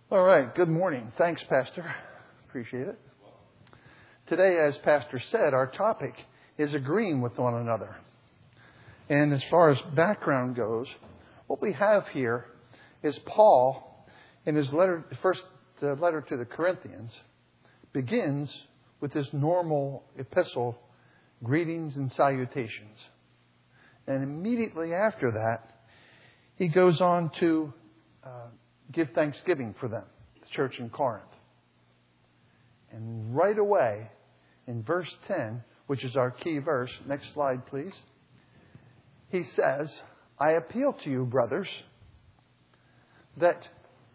All right. Good morning. Thanks, Pastor. Appreciate it. Today, as Pastor said, our topic is agreeing with one another. And as far as background goes, what we have here is Paul, in his letter, the letter to the Corinthians, begins with this normal epistle, greetings and salutations. And immediately after that, he goes on to give thanksgiving for them, the church in Corinth. And right away, in verse 10, which is our key verse, next slide please, he says, I appeal to you, brothers, that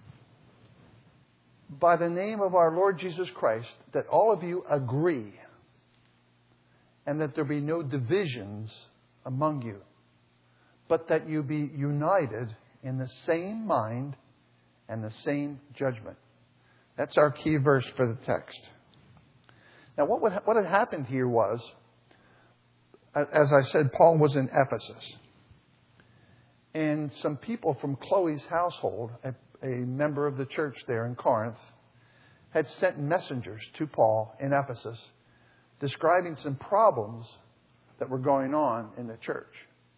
by the name of our Lord Jesus Christ, that all of you agree, and that there be no divisions among you, but that you be united in the same mind and the same judgment. That's our key verse for the text. Now, what had happened here was, as I said, Paul was in Ephesus. And some people from Chloe's household, a member of the church there in Corinth, had sent messengers to Paul in Ephesus describing some problems that were going on in the church.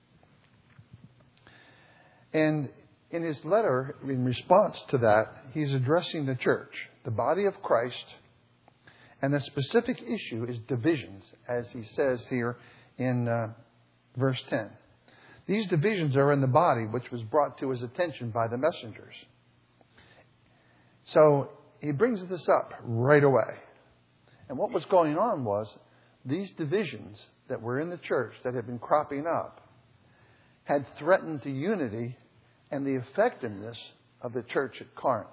And in his letter, in response to that, he's addressing the church, the body of Christ, and the specific issue is divisions, as he says here in verse 10. These divisions are in the body, which was brought to his attention by the messengers. So he brings this up right away. And what was going on was these divisions that were in the church that had been cropping up had threatened the unity and the effectiveness of the church at Corinth.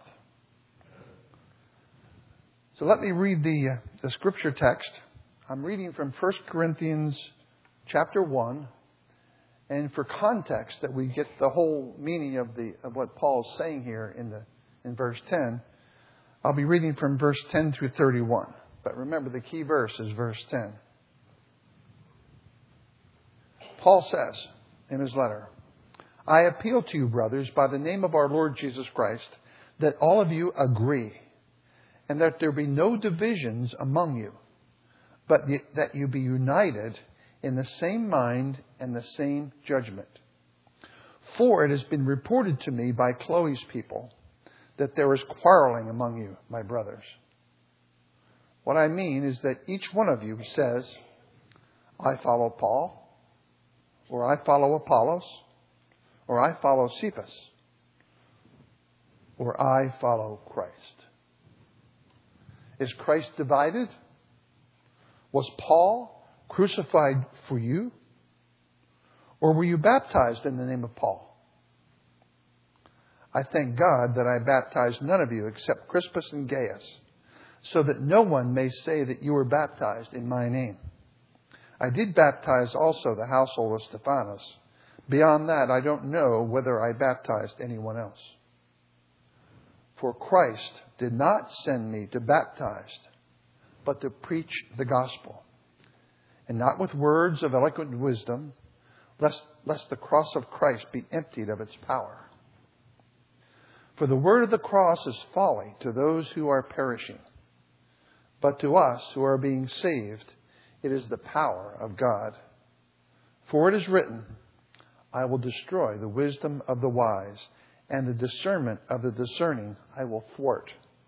So let me read the scripture text. I'm reading from 1 Corinthians chapter 1. And for context, that we get the whole meaning of what Paul's saying here in verse 10, I'll be reading from verse 10 through 31. But remember, the key verse is verse 10. Paul says in his letter, I appeal to you, brothers, by the name of our Lord Jesus Christ, that all of you agree, and that there be no divisions among you, but that you be united in the same mind and the same judgment. For it has been reported to me by Chloe's people that there is quarreling among you, my brothers. What I mean is that each one of you says, I follow Paul, or I follow Apollos, or I follow Cephas, or I follow Christ. Is Christ divided? Was Paul crucified for you? Or were you baptized in the name of Paul? I thank God that I baptized none of you except Crispus and Gaius, so that no one may say that you were baptized in my name. I did baptize also the household of Stephanas. Beyond that, I don't know whether I baptized anyone else. For Christ did not send me to baptize, but to preach the gospel. And not with words of eloquent wisdom, lest the cross of Christ be emptied of its power. For the word of the cross is folly to those who are perishing. But to us who are being saved, it is the power of God. For it is written, I will destroy the wisdom of the wise, and the discernment of the discerning I will thwart.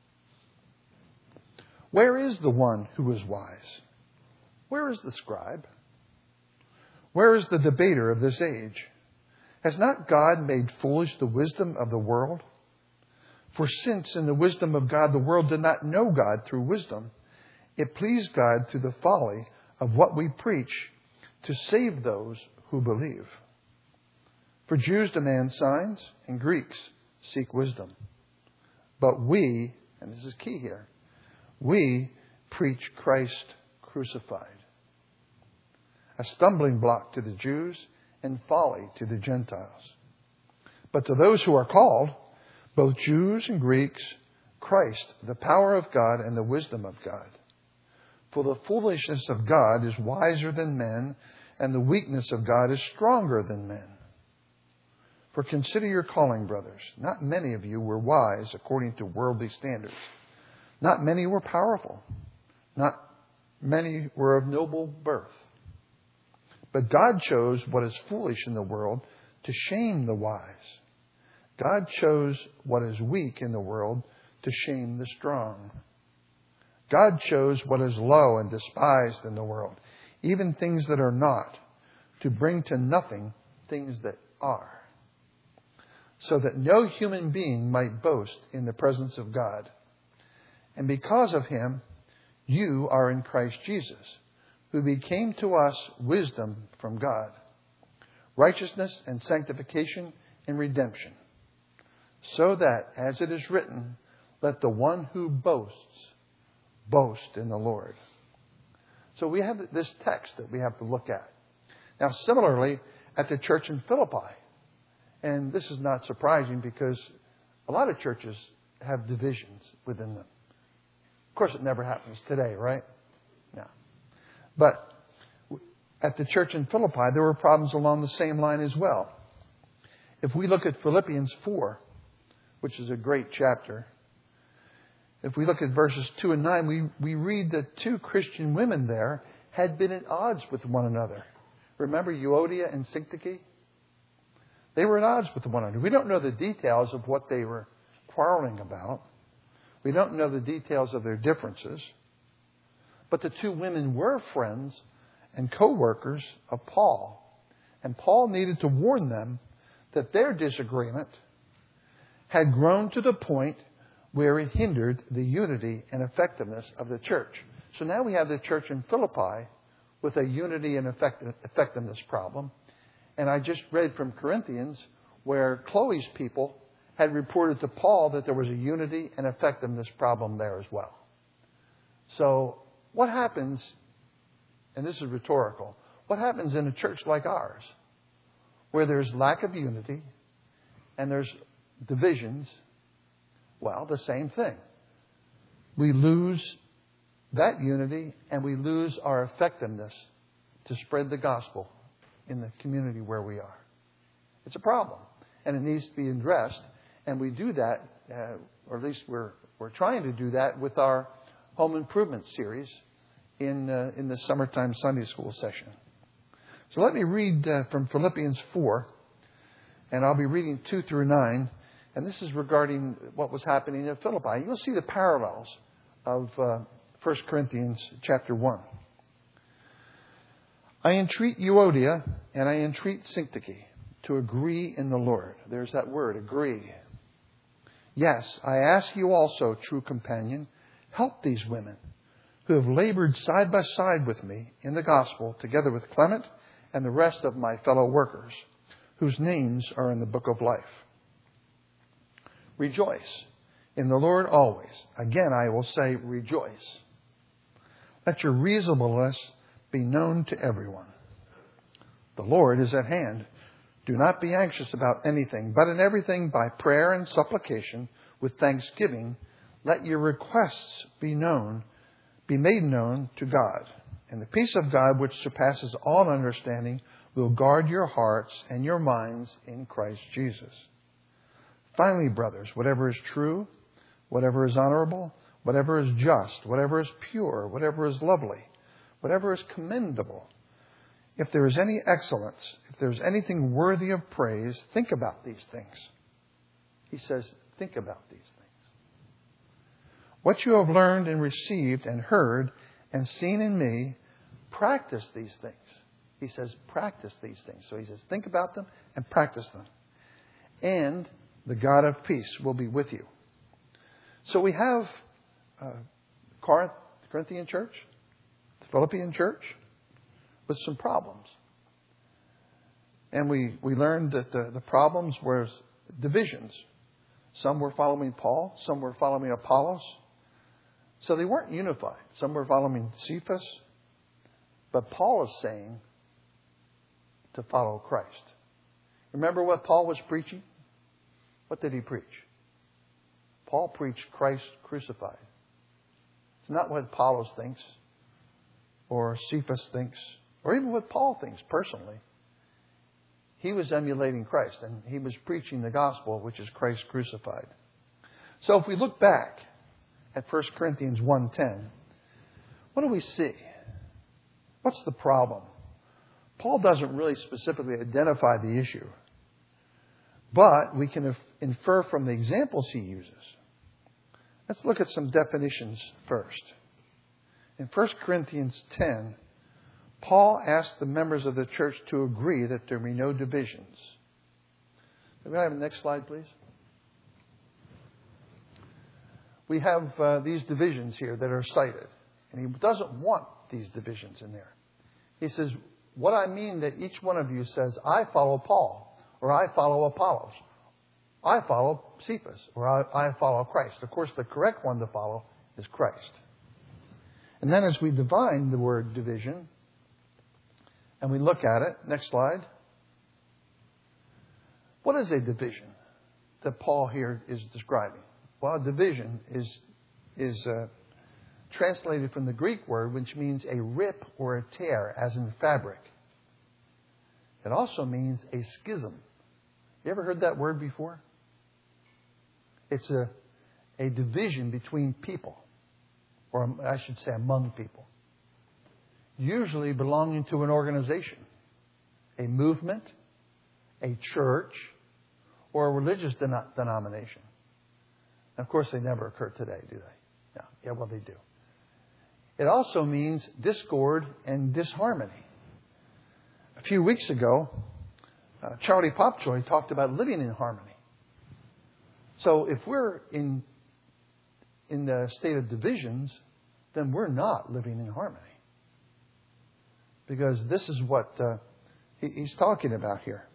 Where is the one who is wise? Where is the scribe? Where is the debater of this age? Has not God made foolish the wisdom of the world? For since in the wisdom of God the world did not know God through wisdom, it pleased God through the folly of what we preach to save those who believe. For Jews demand signs, and Greeks seek wisdom. But we, and this is key here, we preach Christ crucified, a stumbling block to the Jews and folly to the Gentiles. But to those who are called, both Jews and Greeks, Christ, the power of God and the wisdom of God. For the foolishness of God is wiser than men, and the weakness of God is stronger than men. For consider your calling, brothers. Not many of you were wise according to worldly standards. Not many were powerful. Not many were of noble birth. But God chose what is foolish in the world to shame the wise. God chose what is weak in the world to shame the strong. God chose what is low and despised in the world, even things that are not, to bring to nothing things that are, so that no human being might boast in the presence of God. And because of him, you are in Christ Jesus, who became to us wisdom from God, righteousness and sanctification and redemption, so that, as it is written, let the one who boasts boast in the Lord. So we have this text that we have to look at. Now, similarly, at the church in Philippi, and this is not surprising because a lot of churches have divisions within them. Of course, it never happens today, right? No. But at the church in Philippi, there were problems along the same line as well. If we look at Philippians 4, which is a great chapter, if we look at verses 2 and 9, we read that two Christian women there had been at odds with one another. Remember Euodia and Syntyche? They were at odds with one another. We don't know the details of what they were quarreling about. We don't know the details of their differences. But the two women were friends and co-workers of Paul. And Paul needed to warn them that their disagreement had grown to the point where it hindered the unity and effectiveness of the church. So now we have the church in Philippi with a unity and effectiveness problem. And I just read from Corinthians where Chloe's people had reported to Paul that there was a unity and effectiveness problem there as well. So what happens, and this is rhetorical, what happens in a church like ours where there's lack of unity and there's divisions? Well, the same thing. We lose that unity and we lose our effectiveness to spread the gospel in the community where we are. It's a problem and it needs to be addressed. And we do that, or at least we're trying to do that with our home improvement series in the summertime Sunday school session. So let me read from Philippians 4, and I'll be reading 2 through 9. And this is regarding what was happening in Philippi. You'll see the parallels of 1 Corinthians chapter 1. I entreat Euodia and I entreat Syntyche to agree in the Lord. There's that word, agree. Yes, I ask you also, true companion, help these women who have labored side by side with me in the gospel, together with Clement and the rest of my fellow workers, whose names are in the book of life. Rejoice in the Lord always. Again, I will say rejoice. Let your reasonableness be known to everyone. The Lord is at hand. Do not be anxious about anything, but in everything by prayer and supplication with thanksgiving, let your requests be made known to God. And the peace of God, which surpasses all understanding, will guard your hearts and your minds in Christ Jesus. Finally, brothers, whatever is true, whatever is honorable, whatever is just, whatever is pure, whatever is lovely, whatever is commendable, if there is any excellence, if there is anything worthy of praise, think about these things. He says, think about these things. What you have learned and received and heard and seen in me, practice these things. He says, practice these things. So he says, think about them and practice them. And the God of peace will be with you. So we have the Corinthian church, the Philippian church, with some problems. And we learned that the problems were divisions. Some were following Paul, some were following Apollos. So they weren't unified. Some were following Cephas. But Paul is saying to follow Christ. Remember what Paul was preaching? What did he preach? Paul preached Christ crucified. It's not what Apollos thinks or Cephas thinks or even what Paul thinks personally. he was emulating Christ, and he was preaching the gospel, which is Christ crucified. So if we look back at 1 Corinthians 1:10, what do we see? What's the problem? Paul doesn't really specifically identify the issue, but we can infer from the examples he uses. Let's look at some definitions first. In 1 Corinthians 10, Paul asked the members of the church to agree that there be no divisions. Can I have the next slide, please? We have these divisions here that are cited. And he doesn't want these divisions in there. He says, what I mean that each one of you says, I follow Paul, or I follow Apollos, I follow Cephas, or I follow Christ. Of course, the correct one to follow is Christ. And then as we define the word division, and we look at it, next slide. What is a division that Paul here is describing? Well, a division is translated from the Greek word, which means a rip or a tear, as in fabric. It also means a schism. You ever heard that word before? It's a division between people, or I should say among people. Usually belonging to an organization, a movement, a church, or a religious denomination. And of course, they never occur today, do they? No. Yeah, well, they do. It also means discord and disharmony. A few weeks ago, Charlie Popjoy talked about living in harmony. So if we're in the state of divisions, then we're not living in harmony. Because this is what he's talking about here.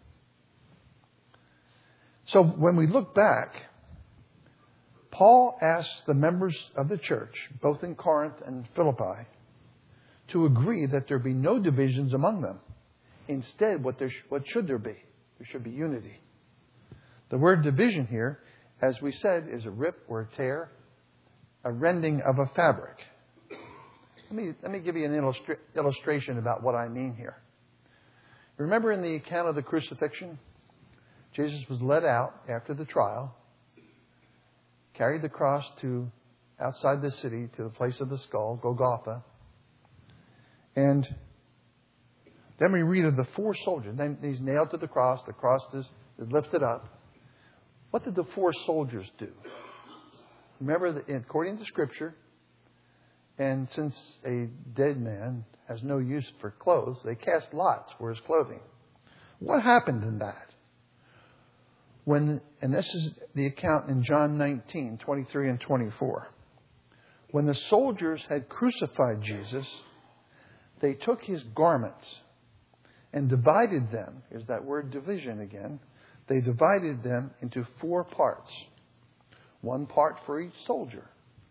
So when we look back, Paul asked the members of the church, both in Corinth and Philippi, to agree that there be no divisions among them. Instead, what should there be? There should be unity. The word division here, as we said, is a rip or a tear, a rending of a fabric. Let me give you an illustration about what I mean here. Remember in the account of the crucifixion, Jesus was led out after the trial, carried the cross to outside the city to the place of the skull, Golgotha. And then we read of the 4 soldiers. Then he's nailed to the cross is lifted up. What did the 4 soldiers do? Remember, that according to Scripture, and since a dead man has no use for clothes, they cast lots for his clothing. What happened in that? And this is the account in John 19, 23 and 24. When the soldiers had crucified Jesus, they took his garments and divided them. Here's that word division again. They divided them into 4 parts. 1 part for each soldier.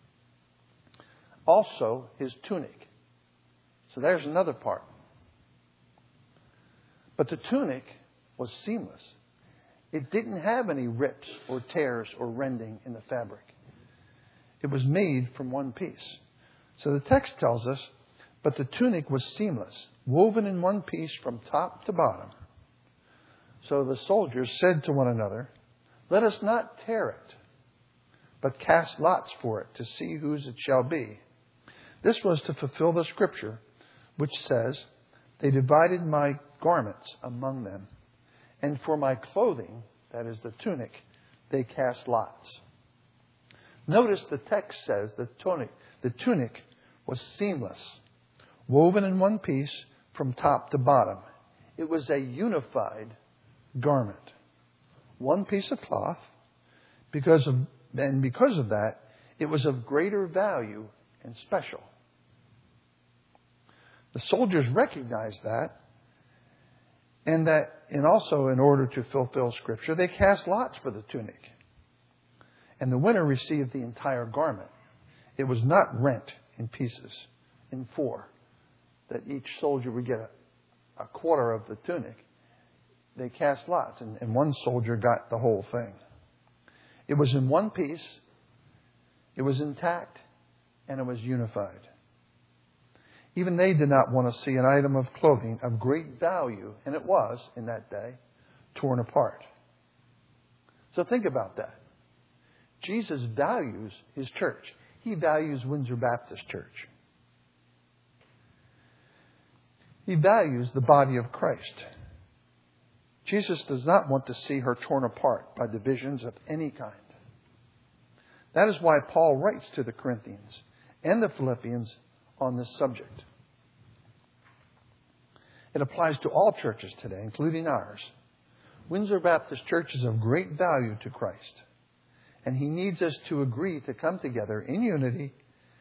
Also his tunic. So there's another part. But the tunic was seamless. It didn't have any rips or tears or rending in the fabric. It was made from one piece. So the text tells us, but the tunic was seamless, woven in one piece from top to bottom. So the soldiers said to one another, let us not tear it, but cast lots for it to see whose it shall be. This was to fulfill the scripture, which says, they divided my garments among them. And for my clothing, that is the tunic, they cast lots. Notice the text says the tunic was seamless, woven in one piece from top to bottom. It was a unified garment. One piece of cloth, because of that, it was of greater value and special. The soldiers recognized that, and also in order to fulfill Scripture, they cast lots for the tunic. And the winner received the entire garment. It was not rent in pieces, in 4, that each soldier would get a quarter of the tunic. They cast lots, and one soldier got the whole thing. It was in one piece, it was intact, and it was unified. Even they did not want to see an item of clothing of great value, and it was in that day, torn apart. So think about that. Jesus values His church. He values Windsor Baptist Church. He values the body of Christ. Jesus does not want to see her torn apart by divisions of any kind. That is why Paul writes to the Corinthians and the Philippians on this subject. It applies to all churches today, including ours. Windsor Baptist Church is of great value to Christ. And He needs us to agree to come together in unity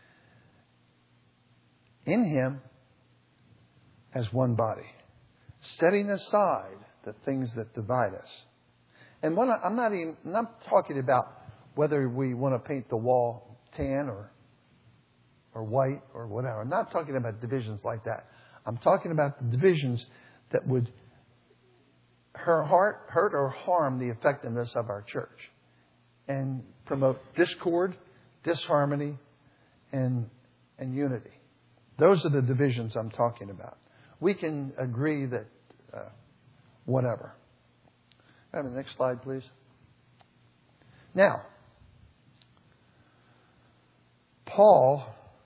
in Him as one body, setting aside the things that divide us. And I'm not talking about whether we want to paint the wall tan or white or whatever. I'm not talking about divisions like that. I'm talking about the divisions that would hurt or harm the effectiveness of our church and promote discord, disharmony, and unity. Those are the divisions I'm talking about. We can agree that whatever. Have the next slide, please. Now, Paul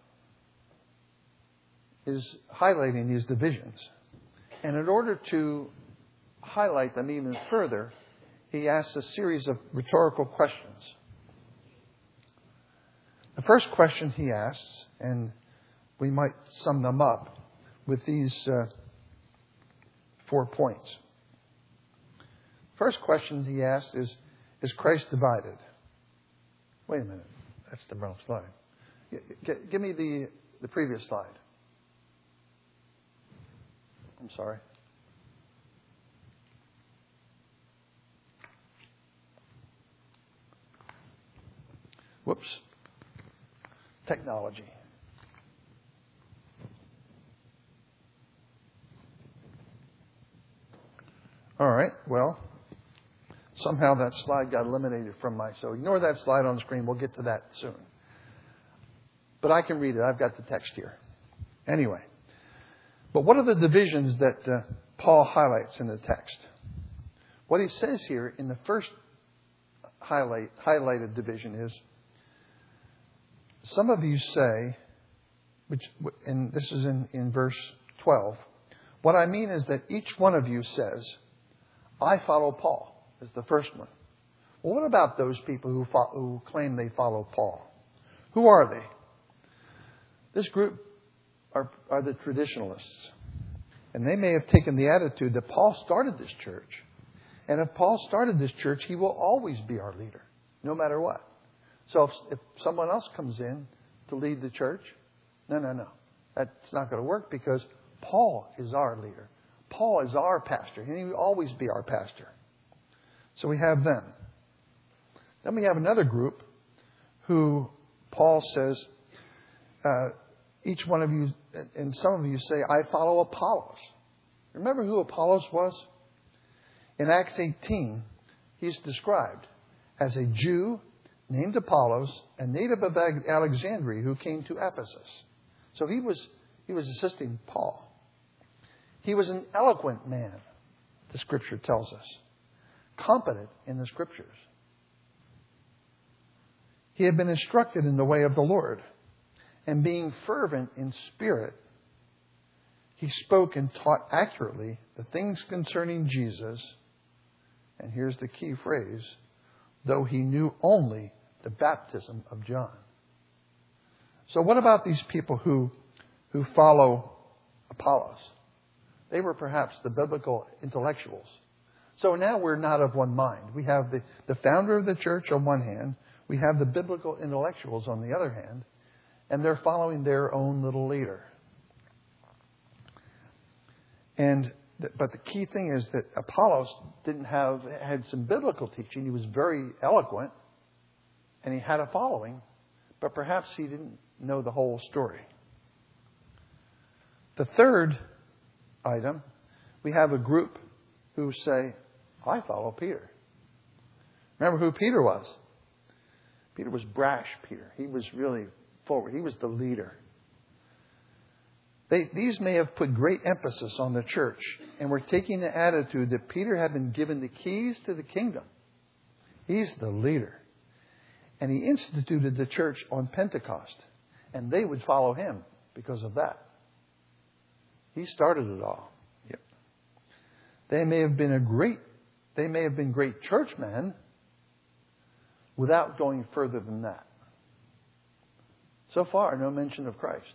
is highlighting these divisions. And in order to highlight them even further, he asks a series of rhetorical questions. The first question he asks, and we might sum them up with these 4 points. First question he asks is Christ divided? Wait a minute. That's the wrong slide. Give me the previous slide. I'm sorry. Whoops. Technology. All right. Well, somehow that slide got eliminated from so ignore that slide on the screen. We'll get to that soon. But I can read it. I've got the text here. Anyway. But what are the divisions that Paul highlights in the text? What he says here in the first highlighted division is, some of you say, and this is in verse 12, what I mean is that each one of you says, I follow Paul, is the first one. Well, what about those people who claim they follow Paul? Who are they? This group are the traditionalists. And they may have taken the attitude that Paul started this church. And if Paul started this church, he will always be our leader, no matter what. So if someone else comes in to lead the church, no. That's not going to work because Paul is our leader. Paul is our pastor. And he will always be our pastor. So we have them. Then we have another group who Paul says, each one of you, and some of you say, I follow Apollos. Remember who Apollos was? In Acts 18, he's described as a Jew named Apollos, a native of Alexandria who came to Ephesus. So he was assisting Paul. He was an eloquent man, the Scripture tells us, competent in the Scriptures. He had been instructed in the way of the Lord. And being fervent in spirit, he spoke and taught accurately the things concerning Jesus. And here's the key phrase, though he knew only the baptism of John. So what about these people who follow Apollos? They were perhaps the biblical intellectuals. So now we're not of one mind. We have the founder of the church on one hand. We have the biblical intellectuals on the other hand. And they're following their own little leader. But the key thing is that Apollos had some biblical teaching. He was very eloquent. And he had a following. But perhaps he didn't know the whole story. The third item, we have a group who say, I follow Peter. Remember who Peter was? Peter was brash, Peter. He was really forward. He was the leader. These may have put great emphasis on the church and were taking the attitude that Peter had been given the keys to the kingdom. He's the leader. And he instituted the church on Pentecost. And they would follow him because of that. He started it all. Yep. They may have been great churchmen without going further than that. So far, no mention of Christ.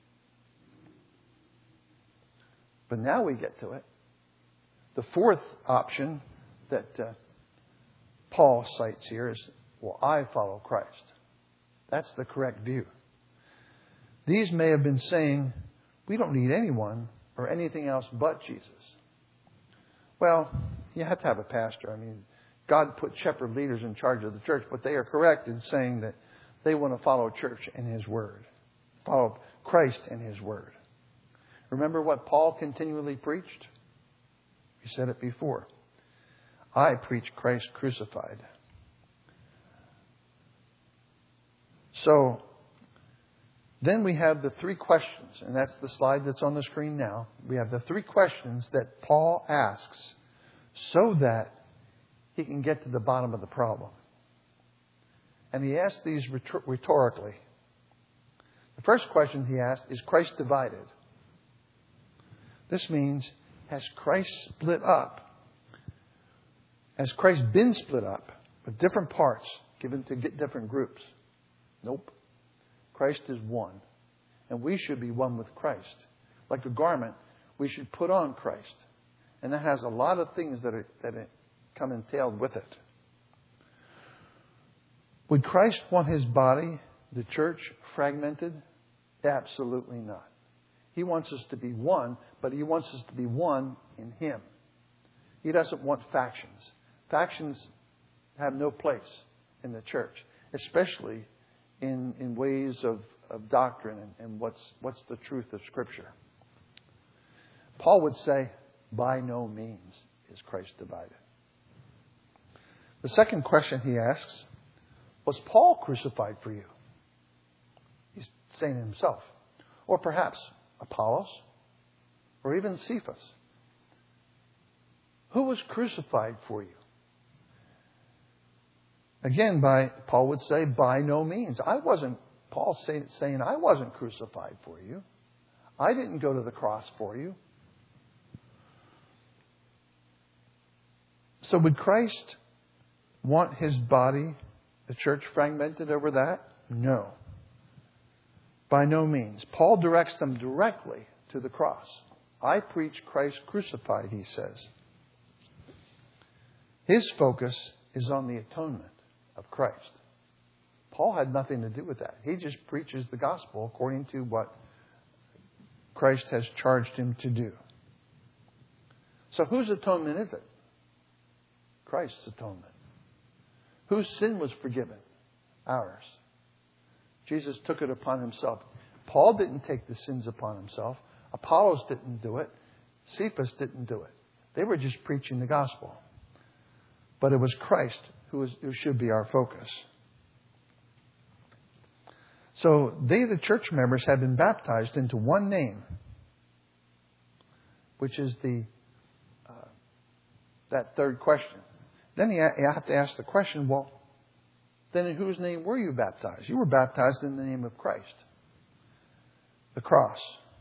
But now we get to it. The fourth option that Paul cites here is, well, I follow Christ. That's the correct view. These may have been saying, we don't need anyone or anything else but Jesus. Well, you have to have a pastor. I mean, God put shepherd leaders in charge of the church, but they are correct in saying that they want to follow church in His Word. Follow Christ in His Word. Remember what Paul continually preached? He said it before. I preach Christ crucified. So, then we have the three questions, and that's the slide that's on the screen now. We have the three questions that Paul asks so that he can get to the bottom of the problem. And he asks these rhetorically. The first question he asks is, Christ divided? This means, has Christ split up? Has Christ been split up with different parts given to different groups? Nope. Christ is one. And we should be one with Christ. Like a garment, we should put on Christ. And that has a lot of things that come entailed with it. Would Christ want His body, the church, fragmented? Absolutely not. He wants us to be one, but He wants us to be one in Him. He doesn't want factions. Factions have no place in the church, especially in ways of doctrine and what's the truth of Scripture. Paul would say, by no means is Christ divided. The second question he asks, was Paul crucified for you? He's saying himself. Or perhaps Apollos, or even Cephas. Who was crucified for you? Again, Paul would say, by no means. Paul's saying, I wasn't crucified for you. I didn't go to the cross for you. So would Christ want His body, the church, fragmented over that? No. By no means. Paul directs them directly to the cross. I preach Christ crucified, he says. His focus is on the atonement of Christ. Paul had nothing to do with that. He just preaches the gospel according to what Christ has charged him to do. So whose atonement is it? Christ's atonement. Whose sin was forgiven? Ours. Jesus took it upon Himself. Paul didn't take the sins upon himself. Apollos didn't do it. Cephas didn't do it. They were just preaching the gospel. But it was Christ who should be our focus. So they, the church members, had been baptized into one name, which is that third question. Then you have to ask the question, well, then in whose name were you baptized? You were baptized in the name of Christ. The cross.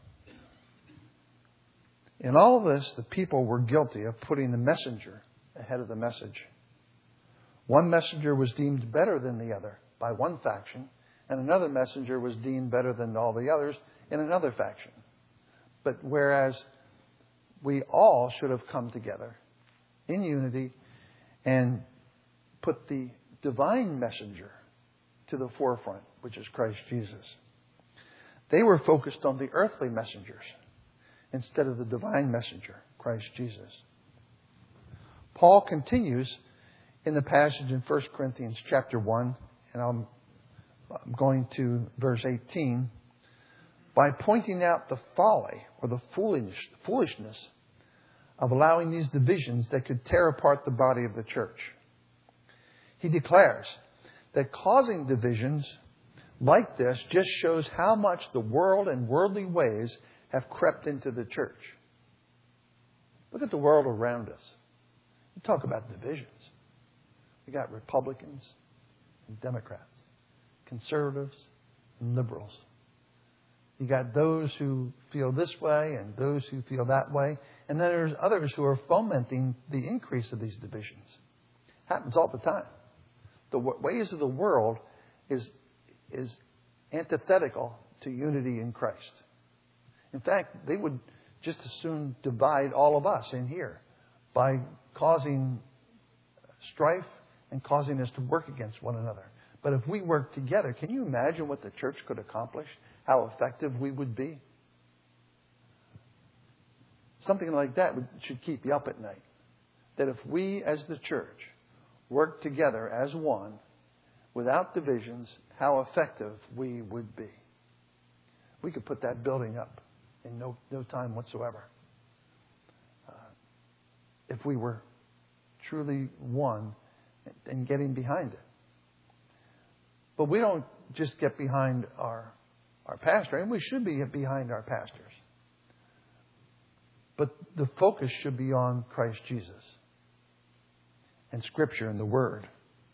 In all of this, the people were guilty of putting the messenger ahead of the message. One messenger was deemed better than the other by one faction, and another messenger was deemed better than all the others in another faction. But whereas we all should have come together in unity and put the divine messenger to the forefront, which is Christ Jesus. They were focused on the earthly messengers instead of the divine messenger, Christ Jesus. Paul continues in the passage in 1 Corinthians chapter 1, and I'm going to verse 18, by pointing out the folly or the foolishness of allowing these divisions that could tear apart the body of the church. He declares that causing divisions like this just shows how much the world and worldly ways have crept into the church. Look at the world around us. You talk about divisions. We got Republicans and Democrats, conservatives and liberals. You got those who feel this way and those who feel that way. And then there's others who are fomenting the increase of these divisions. Happens all the time. The ways of the world is antithetical to unity in Christ. In fact, they would just as soon divide all of us in here by causing strife and causing us to work against one another. But if we work together, can you imagine what the church could accomplish? How effective we would be? Something like that should keep you up at night. That if we as the church work together as one, without divisions, how effective we would be. We could put that building up in no time whatsoever. If we were truly one and getting behind it. But we don't just get behind our pastor, and we should be behind our pastors. But the focus should be on Christ Jesus and Scripture and the Word.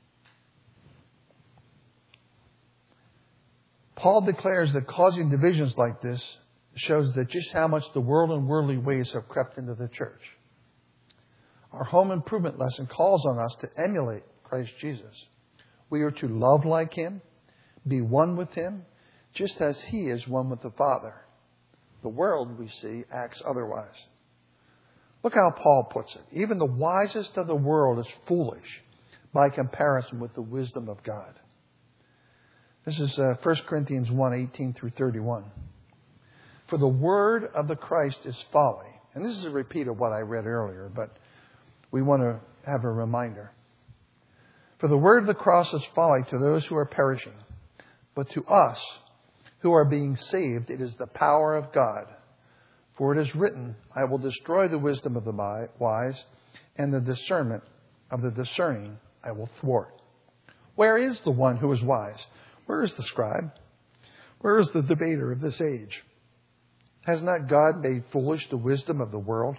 Paul declares that causing divisions like this shows that just how much the world and worldly ways have crept into the church. Our home improvement lesson calls on us to emulate Christ Jesus. We are to love like Him, be one with Him, just as He is one with the Father. The world, we see, acts otherwise. Look how Paul puts it. Even the wisest of the world is foolish by comparison with the wisdom of God. This is 1 Corinthians 1:18 through 31. For the word of the Christ is folly. And this is a repeat of what I read earlier, but we want to have a reminder. For the word of the cross is folly to those who are perishing, but to us who are being saved, it is the power of God. For it is written, I will destroy the wisdom of the wise, and the discernment of the discerning I will thwart. Where is the one who is wise? Where is the scribe? Where is the debater of this age? Has not God made foolish the wisdom of the world?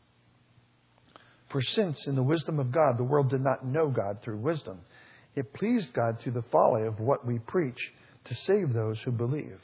For since in the wisdom of God the world did not know God through wisdom, it pleased God through the folly of what we preach to save those who believe.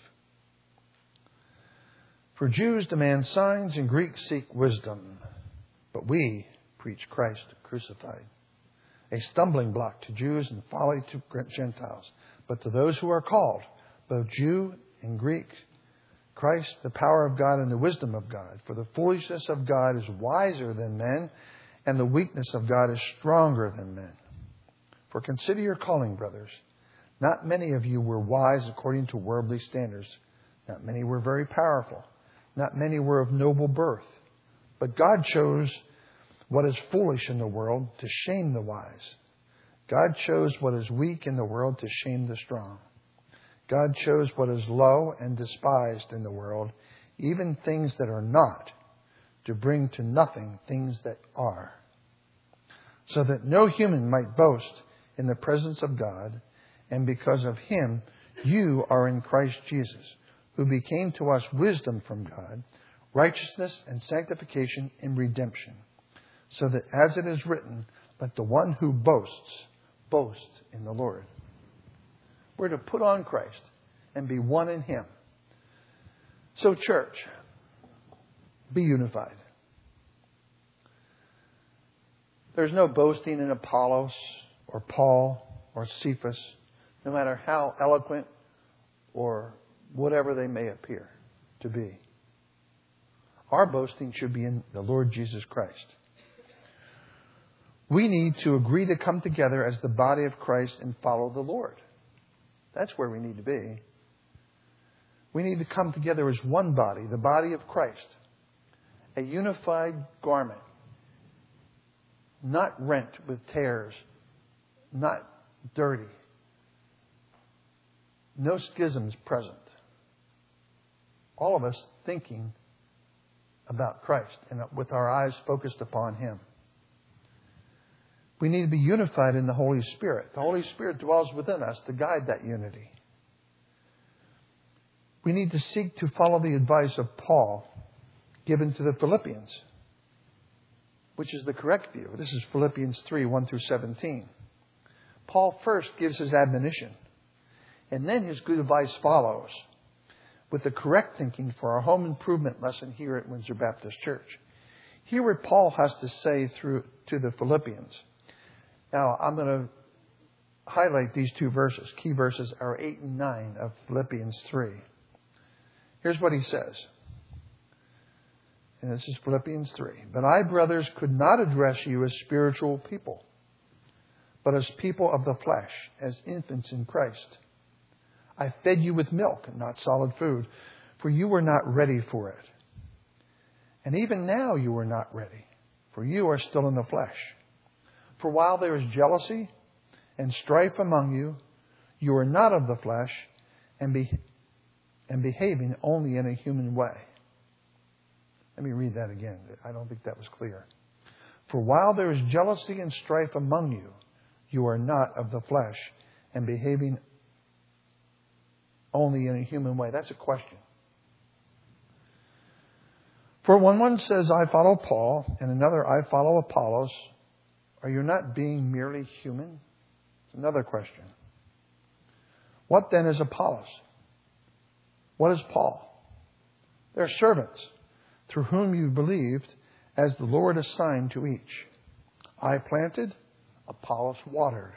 For Jews demand signs and Greeks seek wisdom, but we preach Christ crucified, a stumbling block to Jews and folly to Gentiles. But to those who are called, both Jew and Greek, Christ, the power of God and the wisdom of God. For the foolishness of God is wiser than men, and the weakness of God is stronger than men. For consider your calling, brothers. Not many of you were wise according to worldly standards. Not many were very powerful. Not many were of noble birth. But God chose what is foolish in the world to shame the wise. God chose what is weak in the world to shame the strong. God chose what is low and despised in the world, even things that are not, to bring to nothing things that are, so that no human might boast in the presence of God. And because of Him, you are in Christ Jesus, who became to us wisdom from God, righteousness and sanctification and redemption, so that as it is written, let the one who boasts, boast in the Lord. We're to put on Christ and be one in Him. So, church, be unified. There's no boasting in Apollos or Paul or Cephas, no matter how eloquent or whatever they may appear to be. Our boasting should be in the Lord Jesus Christ. We need to agree to come together as the body of Christ and follow the Lord. That's where we need to be. We need to come together as one body, the body of Christ. A unified garment. Not rent with tears. Not dirty. No schisms present. All of us thinking about Christ and with our eyes focused upon Him. We need to be unified in the Holy Spirit. The Holy Spirit dwells within us to guide that unity. we need to seek to follow the advice of Paul given to the Philippians, which is the correct view. This is Philippians 3, 1 through 17. Paul first gives his admonition, and then his good advice follows with the correct thinking for our home improvement lesson here at Windsor Baptist Church. Hear what Paul has to say to the Philippians. Now, I'm going to highlight these two verses. Key verses are 8 and 9 of Philippians 3. Here's what he says. And this is Philippians 3. But I, brothers, could not address you as spiritual people, but as people of the flesh, as infants in Christ. I fed you with milk and not solid food, for you were not ready for it. And even now you are not ready, for you are still in the flesh. For while there is jealousy and strife among you, you are not of the flesh and behaving only in a human way. Let me read that again. I don't think that was clear. For while there is jealousy and strife among you, you are not of the flesh and behaving only in a human way. That's a question. For when one says, I follow Paul, and another, I follow Apollos, are you not being merely human? It's another question. What then is Apollos? What is Paul? They're servants through whom you believed, as the Lord assigned to each. I planted, Apollos watered.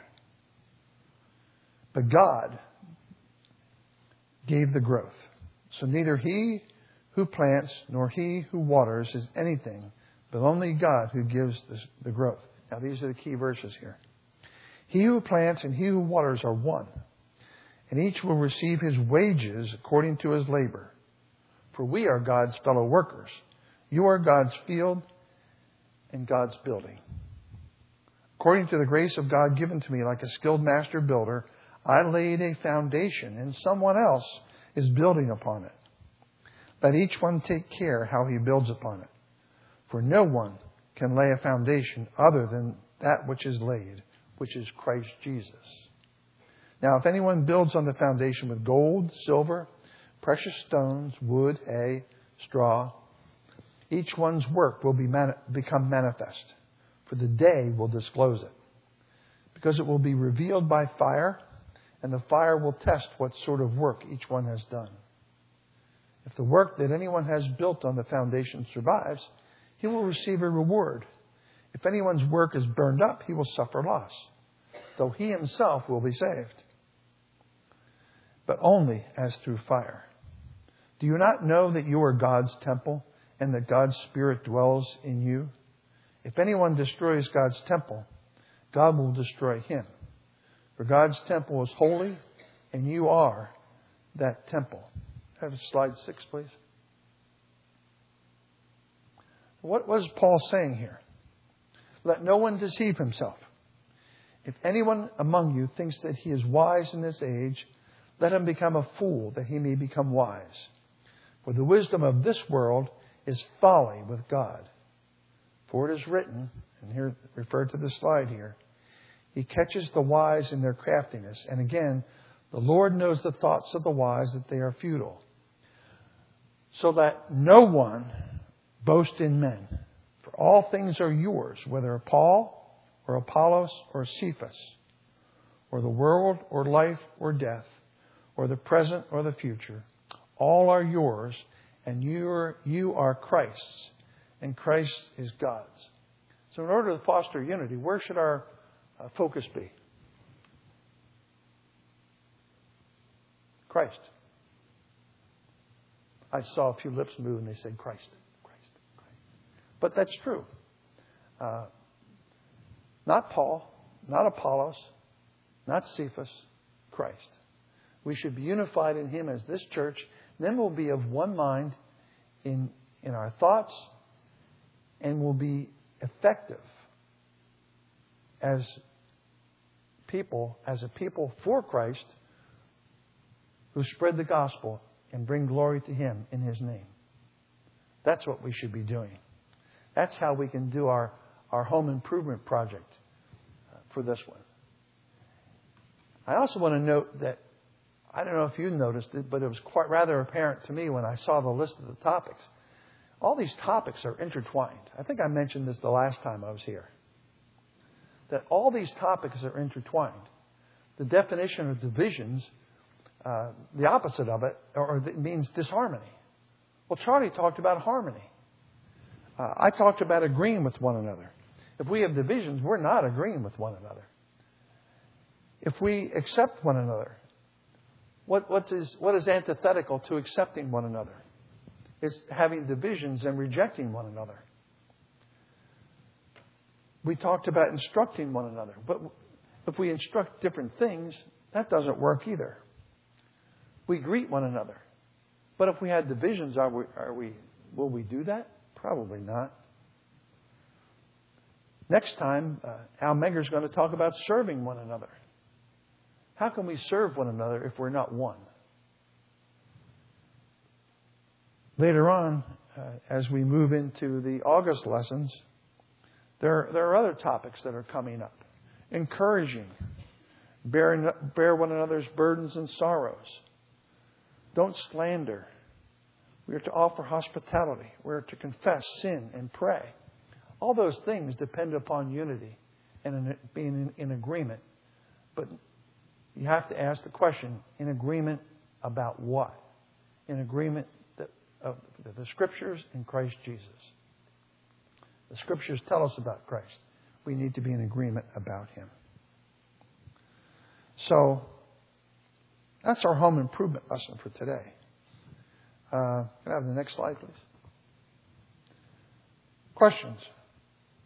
But God gave the growth. So neither he who plants nor he who waters is anything, but only God who gives the growth. Now these are the key verses here. He who plants and he who waters are one, and each will receive his wages according to his labor. For we are God's fellow workers. You are God's field and God's building. According to the grace of God given to me, like a skilled master builder, I laid a foundation, and someone else is building upon it. Let each one take care how he builds upon it. For no one can lay a foundation other than that which is laid, which is Christ Jesus. Now, if anyone builds on the foundation with gold, silver, precious stones, wood, hay, straw, each one's work will become manifest, for the day will disclose it, because it will be revealed by fire, and the fire will test what sort of work each one has done. If the work that anyone has built on the foundation survives, he will receive a reward. If anyone's work is burned up, he will suffer loss, though he himself will be saved, but only as through fire. Do you not know that you are God's temple and that God's Spirit dwells in you? If anyone destroys God's temple, God will destroy him. For God's temple is holy, and you are that temple. Have slide 6, please. What is Paul saying here? Let no one deceive himself. If anyone among you thinks that he is wise in this age, let him become a fool that he may become wise. For the wisdom of this world is folly with God. For it is written, and here referred to the slide here, He catches the wise in their craftiness. And again, the Lord knows the thoughts of the wise, that they are futile. So that no one boast in men. For all things are yours, whether Paul or Apollos or Cephas, or the world or life or death, or the present or the future. All are yours, and you are Christ's, and Christ is God's. So in order to foster unity, where should our focus be? Christ. I saw a few lips move and they said Christ, Christ, Christ. But that's true. Not Paul, not Apollos, not Cephas, Christ. We should be unified in Him as this church. Then we'll be of one mind in our thoughts, and we'll be effective as a people for Christ who spread the gospel and bring glory to Him in His name. That's what we should be doing. That's how we can do our home improvement project for this one. I also want to note that I don't know if you noticed it, but it was quite rather apparent to me when I saw the list of the topics. All these topics are intertwined. I think I mentioned this the last time I was here. That all these topics are intertwined. The definition of divisions, the opposite of it, it means disharmony. Well, Charlie talked about harmony. I talked about agreeing with one another. If we have divisions, we're not agreeing with one another. If we accept one another, what is antithetical to accepting one another? It's having divisions and rejecting one another. We talked about instructing one another. But if we instruct different things, that doesn't work either. We greet one another. But if we had divisions, will we do that? Probably not. Next time, Al Menger is going to talk about serving one another. How can we serve one another if we're not one? Later on, as we move into the August lessons, there are other topics that are coming up. Encouraging. Bear one another's burdens and sorrows. Don't slander. We are to offer hospitality. We are to confess sin and pray. All those things depend upon unity and being in agreement. But you have to ask the question, in agreement about what? In agreement of the Scriptures and Christ Jesus. The Scriptures tell us about Christ. We need to be in agreement about Him. So, that's our home improvement lesson for today. Can I have the next slide, please? Questions?